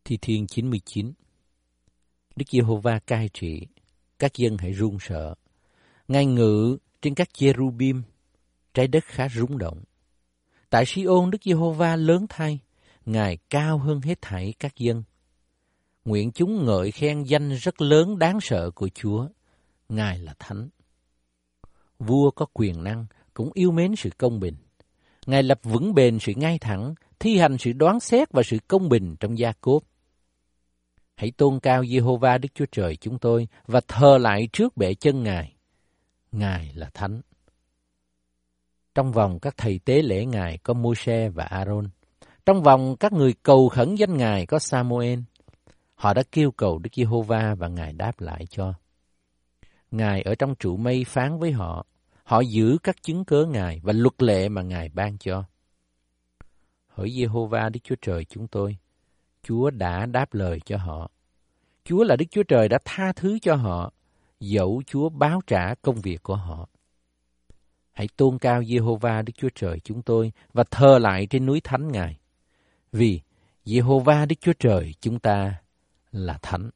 Thi Thiên 99. Đức Giê-hô-va cai trị, các dân hãy run sợ. Ngài ngự trên các cherubim, trái đất khá rung động. Tại Si-ôn Đức Giê-hô-va lớn thay, Ngài cao hơn hết thảy các dân. Nguyện chúng ngợi khen danh rất lớn đáng sợ của Chúa, Ngài là Thánh. Vua có quyền năng, cũng yêu mến sự công bình. Ngài lập vững bền sự ngay thẳng, thi hành sự đoán xét và sự công bình trong Gia-cốp. Hãy tôn cao Giê-hô-va Đức Chúa Trời chúng tôi và thờ lại trước bệ chân Ngài. Ngài là Thánh. Trong vòng các thầy tế lễ Ngài có Môi-se và A-rôn. Trong vòng các người cầu khẩn danh Ngài có Sa-mô-ên. Họ đã kêu cầu Đức Giê-hô-va và Ngài đáp lại cho. Ngài ở trong trụ mây phán với họ. Họ giữ các chứng cớ Ngài và luật lệ mà Ngài ban cho. Hỡi Giê-hô-va Đức Chúa Trời chúng tôi, Chúa đã đáp lời cho họ. Chúa là Đức Chúa Trời đã tha thứ cho họ, dẫu Chúa báo trả công việc của họ. Hãy tôn cao Giê-hô-va Đức Chúa Trời chúng tôi và thờ lại trên núi thánh Ngài. Vì Giê-hô-va Đức Chúa Trời chúng ta là Thánh.